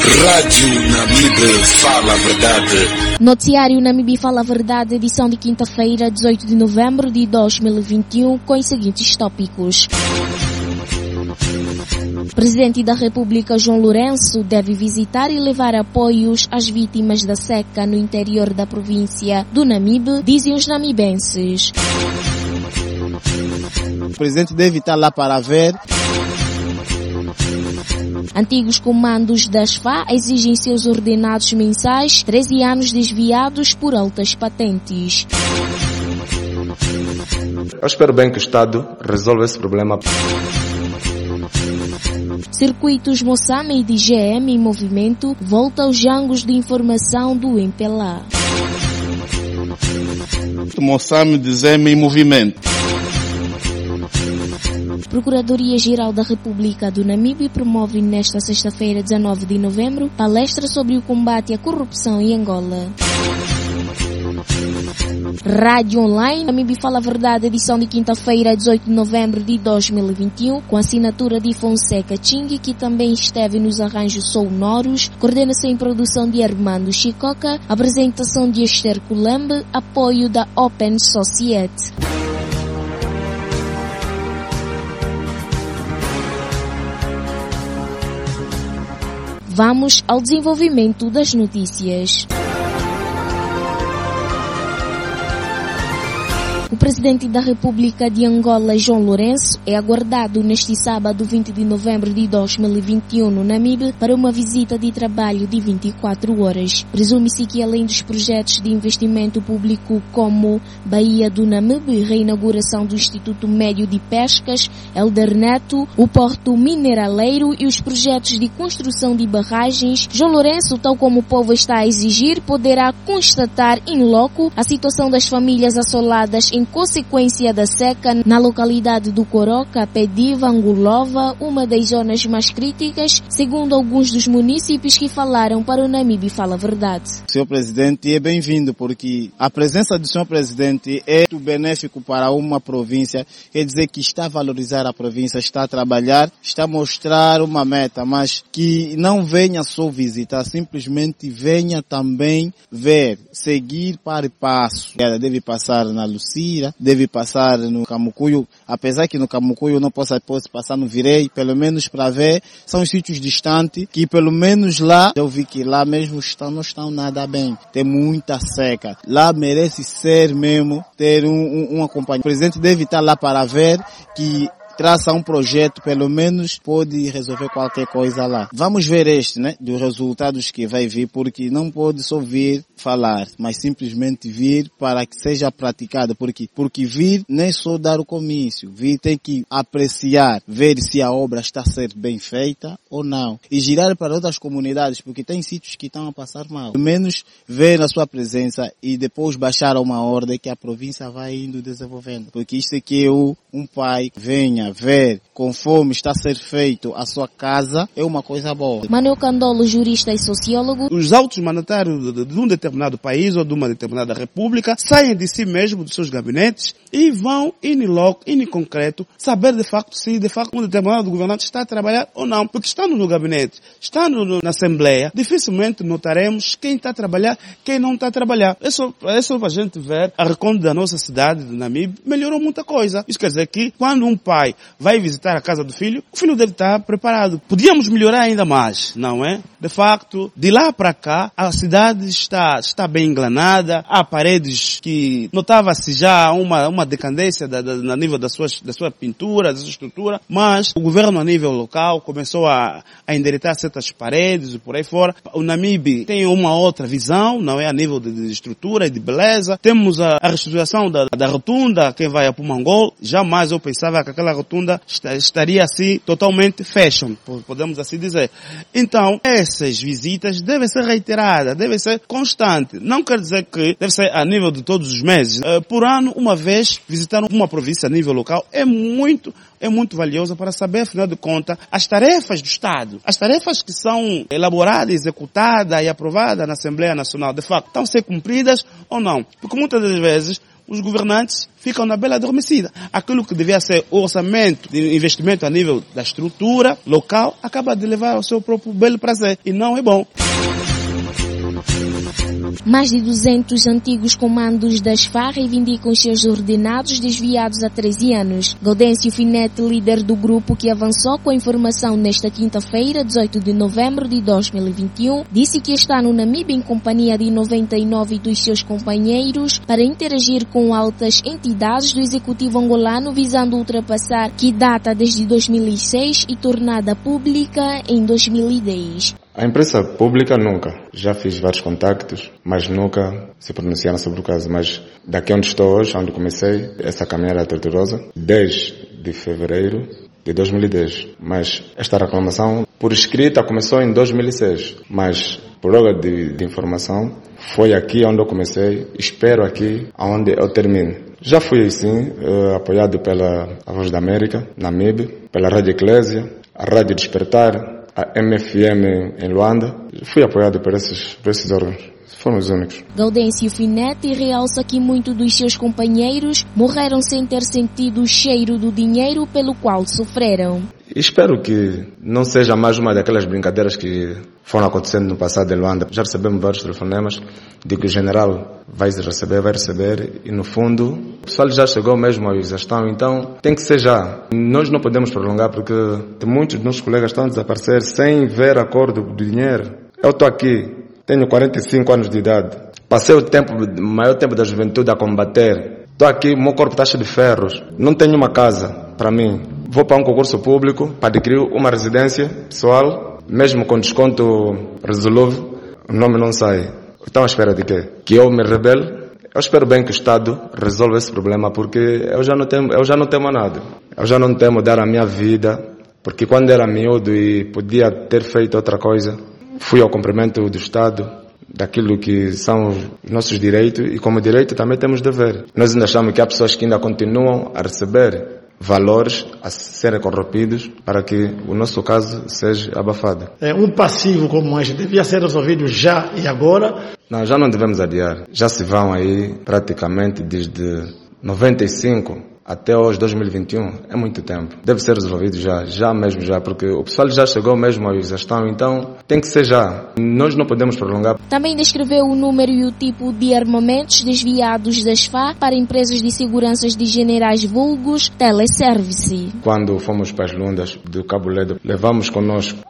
Rádio Namibe Fala a Verdade. Noticiário Namibe Fala a Verdade, edição de quinta-feira, 18 de novembro de 2021, com os seguintes tópicos. Presidente da República João Lourenço deve visitar e levar apoios às vítimas da seca no interior da província do Namibe, dizem os namibenses. O presidente deve estar lá para ver. Antigos comandos das FA exigem seus ordenados mensais, 13 anos desviados por altas patentes. Eu espero bem que o Estado resolva esse problema. Circuitos Moçame e DGM em movimento volta aos jangos de informação do MPLA. Moçame e DGM em movimento. Procuradoria-Geral da República do Namibe promove nesta sexta-feira, 19 de novembro, palestra sobre o combate à corrupção em Angola. Rádio Online, Namibe Fala a Verdade, edição de quinta-feira, 18 de novembro de 2021, com assinatura de Fonseca Ching, que também esteve nos arranjos sonoros, coordenação em produção de Armando Chicoca, apresentação de Esther Culambe, apoio da Open Society. Vamos ao desenvolvimento das notícias. O presidente da República de Angola, João Lourenço, é aguardado neste sábado, 20 de novembro de 2021, no Namibe, para uma visita de trabalho de 24 horas. Presume-se que, além dos projetos de investimento público como Baía do Namibe, reinauguração do Instituto Médio de Pescas, Elder Neto, o Porto Mineraleiro e os projetos de construção de barragens, João Lourenço, tal como o povo está a exigir, poderá constatar in loco a situação das famílias assoladas em consequência da seca na localidade do Coroca, Pediva, Angulova, uma das zonas mais críticas, segundo alguns dos municípios que falaram para o Namibe Fala a Verdade. Senhor Presidente, é bem-vindo porque a presença do Senhor Presidente é muito benéfico para uma província, quer dizer que está a valorizar a província, está a trabalhar, está a mostrar uma meta, mas que não venha só visitar, simplesmente venha também ver, seguir para o passo. Ela deve passar na Lucia, deve passar no Camucuio, apesar que no Camucuio não possa passar no Virei, pelo menos para ver, são sítios distantes, que pelo menos lá, eu vi que lá mesmo não estão nada bem, tem muita seca, lá merece ser mesmo, ter um acompanhamento. O presidente deve estar lá para ver que traça um projeto, pelo menos pode resolver qualquer coisa lá. Vamos ver dos resultados que vai vir, porque não pode só vir falar, mas simplesmente vir para que seja praticado, porque vir não é só dar o comício, vir tem que apreciar, ver se a obra está a ser bem feita ou não, e girar para outras comunidades, porque tem sítios que estão a passar mal. Pelo menos ver a sua presença e depois baixar uma ordem que a província vai indo desenvolvendo, porque isto é que um pai venha ver conforme está a ser feito a sua casa é uma coisa boa. Manuel Candolo, jurista e sociólogo. Os altos mandatários de um determinado país ou de uma determinada república saem de si mesmo, dos seus gabinetes, e vão in loco, in concreto, saber de facto se de facto um determinado governante está a trabalhar ou não. Porque estando no gabinete, estando na Assembleia, dificilmente notaremos quem está a trabalhar, quem não está a trabalhar. É só para a gente ver a reconde da nossa cidade, do Namibe, melhorou muita coisa. Isso quer dizer que quando um pai vai visitar a casa do filho, o filho deve estar preparado. Podíamos melhorar ainda mais, não é? De facto, de lá para cá, a cidade está bem englanada, há paredes que notava-se já uma decadência a nível da sua pintura, da sua estrutura, mas o governo a nível local começou a endireitar certas paredes e por aí fora. O Namibe tem uma outra visão, não é? A nível de estrutura e de beleza. Temos a reestruturação da rotunda, quem vai a Pumangol. Jamais eu pensava que aquela rotunda estaria assim totalmente fashion, podemos assim dizer. Então, essas visitas devem ser reiteradas, devem ser constantes. Não quer dizer que deve ser a nível de todos os meses. Por ano, uma vez, visitar uma província a nível local é muito valiosa para saber, afinal de contas, as tarefas do Estado, as tarefas que são elaboradas, executadas e aprovadas na Assembleia Nacional, de facto, estão a ser cumpridas ou não. Porque muitas das vezes os governantes ficam na bela adormecida. Aquilo que devia ser o orçamento de investimento a nível da estrutura local acaba de levar ao seu próprio belo prazer e não é bom. Mais de 200 antigos comandos das FARC reivindicam os seus ordenados desviados há 13 anos. Gaudêncio Finete, líder do grupo que avançou com a informação nesta quinta-feira, 18 de novembro de 2021, disse que está no Namíbia em companhia de 99 dos seus companheiros para interagir com altas entidades do executivo angolano visando ultrapassar que data desde 2006 e tornada pública em 2010. A imprensa pública nunca. Já fiz vários contactos, mas nunca se pronunciaram sobre o caso. Mas daqui onde estou hoje, onde comecei essa caminhada torturosa, desde fevereiro de 2010. Mas esta reclamação, por escrita, começou em 2006. Mas, por obra de informação, foi aqui onde eu comecei. Espero aqui onde eu termino. Já fui, sim, apoiado pela Voz da América, Namíbia, pela Rádio Eclésia, a Rádio Despertar, a MFM em Luanda. Fui apoiado por esses órgãos. Foram os únicos. Gaudêncio Finete realça que muitos dos seus companheiros morreram sem ter sentido o cheiro do dinheiro pelo qual sofreram. Espero que não seja mais uma daquelas brincadeiras que foram acontecendo no passado em Luanda. Já recebemos vários telefonemas de que o general vai receber e no fundo o pessoal já chegou mesmo à exaustão, então tem que ser já. Nós não podemos prolongar porque muitos dos nossos colegas estão a desaparecer sem ver acordo do dinheiro. Eu estou aqui, tenho 45 anos de idade, passei o maior tempo da juventude a combater. Estou aqui, meu corpo está cheio de ferros, não tenho uma casa para mim. Vou para um concurso público para adquirir uma residência pessoal, mesmo com desconto resolve, o nome não sai. Estão à espera de quê? Que eu me rebele? Eu espero bem que o Estado resolva esse problema, porque eu já não temo nada. Eu já não temo dar a minha vida, porque quando era miúdo e podia ter feito outra coisa, fui ao cumprimento do Estado, daquilo que são os nossos direitos, e como direito também temos dever. Nós ainda achamos que há pessoas que ainda continuam a receber valores a serem corrompidos para que o nosso caso seja abafado. Um passivo como este devia ser resolvido já e agora? Não, já não devemos adiar. Já se vão aí praticamente desde 95 até hoje, 2021, é muito tempo. Deve ser resolvido já mesmo, porque o pessoal já chegou mesmo à exaustão, então tem que ser já. Nós não podemos prolongar. Também descreveu o número e o tipo de armamentos desviados das FARC para empresas de seguranças de generais vulgos Teleservice. Quando fomos para as Lundas do Cabo Ledo, levamos conosco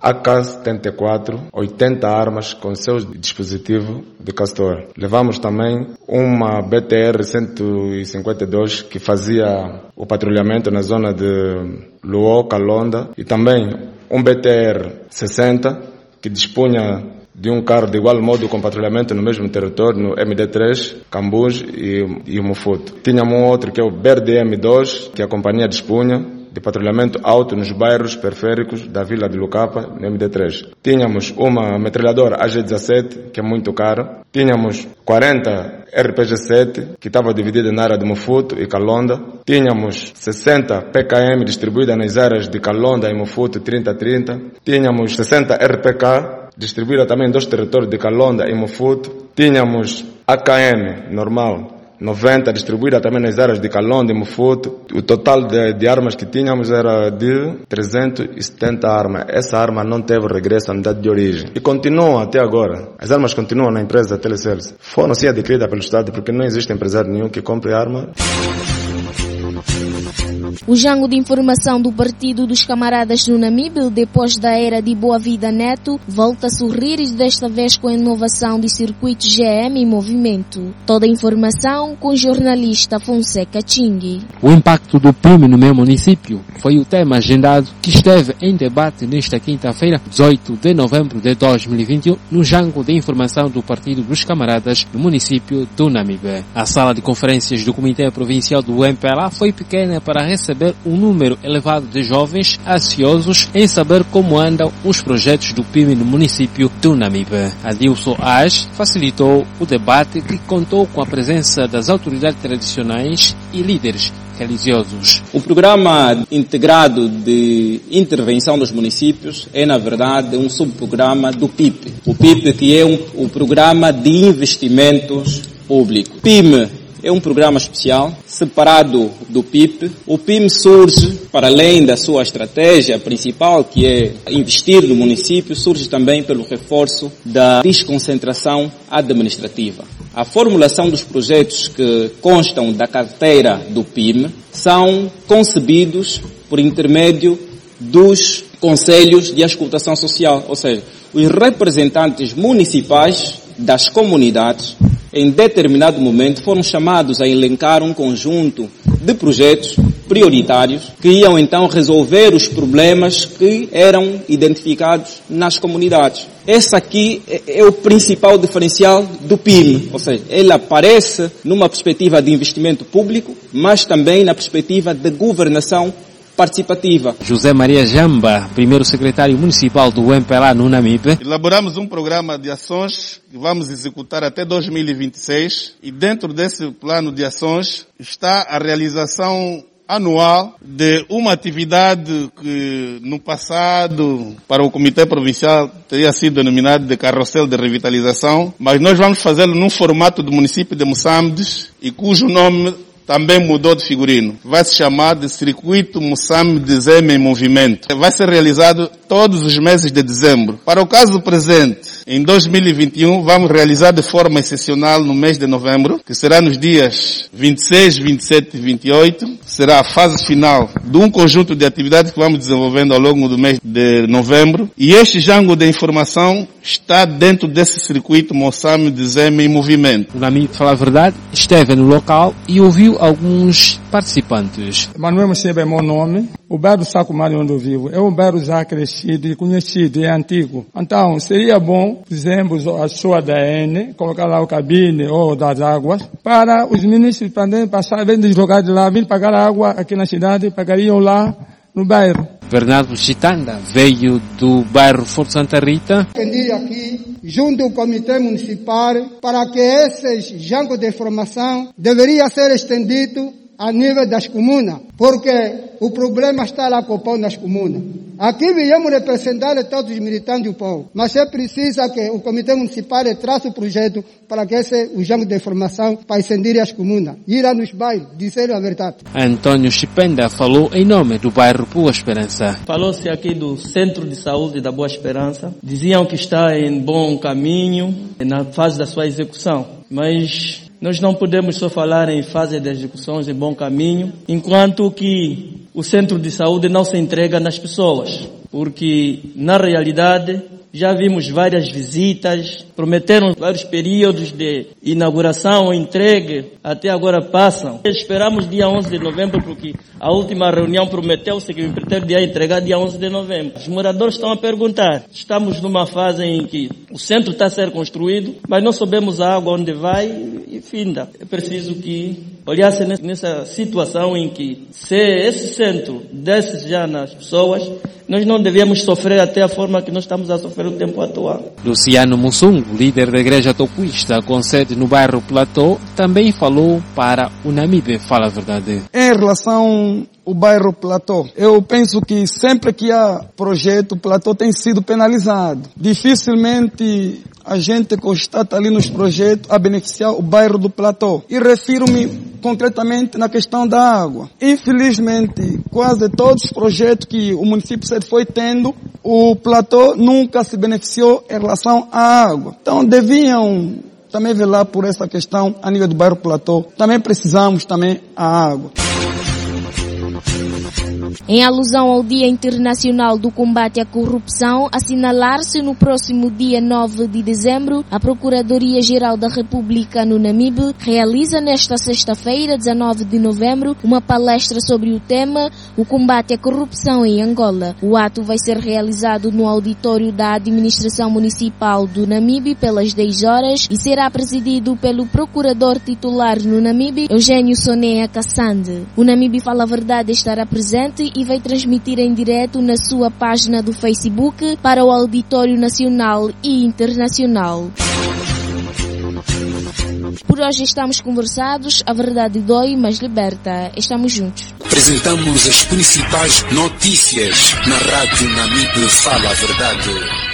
AK-74, 80 armas com seu dispositivo de castor. Levamos também uma BTR-152 que fazia o patrulhamento na zona de Luó, Calonda, e também um BTR-60 que dispunha de um carro de igual modo com patrulhamento no mesmo território, no MD3, Cambus e Mufuto. Tínhamos um outro que é o BRDM-2, que a companhia dispunha de patrulhamento alto nos bairros periféricos da vila de Lucapa, no MD3. Tínhamos uma metralhadora AG-17, que é muito cara. Tínhamos 40 RPG-7, que estava dividida na área de Mufuto e Calonda. Tínhamos 60 PKM distribuídas nas áreas de Calonda e Mufuto, 30-30. Tínhamos 60 RPK, distribuída também em dois territórios de Calonda e Mufuto. Tínhamos AKM normal, 90, distribuída também nas áreas de Calonda e Mufuto. O total de armas que tínhamos era de 370 armas. Essa arma não teve regresso à unidade de origem. E continuam até agora. As armas continuam na empresa Teleservice. Foram sim adquiridas pelo Estado, porque não existe empresário nenhum que compre arma. O jango de informação do Partido dos Camaradas no Namíbia, depois da era de Boa Vida Neto, volta a sorrir e desta vez com a inovação de circuitos GM em movimento. Toda a informação com o jornalista Fonseca Ching. O impacto do PIME no meu município foi o tema agendado que esteve em debate nesta quinta-feira, 18 de novembro de 2021, no jango de informação do Partido dos Camaradas no município do Namíbia. A sala de conferências do Comitê Provincial do MPLA foi pequena para receber um número elevado de jovens ansiosos em saber como andam os projetos do PIME no município do Namíbia. Adilson Age facilitou o debate que contou com a presença das autoridades tradicionais e líderes religiosos. O Programa Integrado de Intervenção dos Municípios é, na verdade, um subprograma do PIP. O PIP, que é o Programa de Investimentos Públicos. PIME é um programa especial, separado do PIP. O PIM surge, para além da sua estratégia principal, que é investir no município, surge também pelo reforço da desconcentração administrativa. A formulação dos projetos que constam da carteira do PIM são concebidos por intermédio dos conselhos de auscultação social, ou seja, os representantes municipais das comunidades, em determinado momento, foram chamados a elencar um conjunto de projetos prioritários que iam então resolver os problemas que eram identificados nas comunidades. Esse aqui é o principal diferencial do PIM, ou seja, ele aparece numa perspectiva de investimento público, mas também na perspectiva de governação participativa. José Maria Jamba, primeiro secretário municipal do MPLA no Namibe. Elaboramos um programa de ações que vamos executar até 2026 e dentro desse plano de ações está a realização anual de uma atividade que no passado para o Comitê Provincial teria sido denominada de carrossel de revitalização, mas nós vamos fazê-lo num formato do município de Moçambique e cujo nome também mudou de figurino. Vai se chamar de Circuito Moçambique em Movimento. Vai ser realizado todos os meses de dezembro. Para o caso presente, em 2021, vamos realizar de forma excepcional no mês de novembro, que será nos dias 26, 27 e 28. Será a fase final de um conjunto de atividades que vamos desenvolvendo ao longo do mês de novembro. E este jango de informação está dentro desse Circuito Moçambique em Movimento. O Namibe, para falar a verdade, esteve no local e ouviu alguns participantes. Manuel Moceba é meu nome. O bairro Sacumari onde eu vivo é um bairro já crescido e conhecido, é antigo. Então, seria bom, por exemplo, a sua ADN, colocar lá o cabine ou das águas, para os ministros também passarem, deslocar de lá, vir pagar a água aqui na cidade, pagariam lá no bairro. Bernardo Chitanda veio do bairro Forte Santa Rita. Aprendi aqui, junto ao Comitê Municipal, para que esse jango de informação deveria ser estendido a nível das comunas, porque o problema está lá com o povo nas comunas. Aqui viemos representar todos os militantes do povo, mas é preciso que o Comitê Municipal trace o projeto para que o jango de informação para estender as comunas, ir lá nos bairros, dizer a verdade. Antônio Chipenda falou em nome do bairro Boa Esperança. Falou-se aqui do Centro de Saúde da Boa Esperança. Diziam que está em bom caminho na fase da sua execução, mas nós não podemos só falar em fase de execuções em bom caminho, enquanto que o centro de saúde não se entrega nas pessoas, porque na realidade já vimos várias visitas, prometeram vários períodos de inauguração ou entregue, até agora passam. Esperamos dia 11 de novembro, porque a última reunião prometeu-se que o empreiteiro ia entregar dia 11 de novembro. Os moradores estão a perguntar, estamos numa fase em que o centro está a ser construído, mas não sabemos a água onde vai e finda. É preciso que olhasse nessa situação em que, se esse centro desse já nas pessoas, nós não devíamos sofrer até a forma que nós estamos a sofrer no tempo atual. Luciano Mussungo, líder da igreja tocuista com sede no bairro Platô, também falou para o Namibe, fala a verdade. Em relação ao bairro Platô, eu penso que sempre que há projeto, o Platô tem sido penalizado. Dificilmente a gente constata ali nos projetos a beneficiar o bairro do Platô. E refiro-me concretamente na questão da água. Infelizmente, quase todos os projetos que o município foi tendo, o Platô nunca se beneficiou em relação à água. Então, deviam também velar por essa questão a nível do bairro Platô. Também precisamos também a água. Em alusão ao Dia Internacional do Combate à Corrupção, assinalar-se no próximo dia 9 de dezembro, a Procuradoria-Geral da República no Namibe realiza nesta sexta-feira, 19 de novembro, uma palestra sobre o tema o combate à corrupção em Angola. O ato vai ser realizado no auditório da Administração Municipal do Namibe pelas 10 horas e será presidido pelo Procurador Titular no Namibe, Eugênio Sonea Kassande. O Namibe Fala a Verdade estará presente e vai transmitir em direto na sua página do Facebook para o Auditório Nacional e Internacional. Por hoje estamos conversados, a verdade dói, mas liberta. Estamos juntos. Apresentamos as principais notícias na Rádio Namibe Fala a Verdade.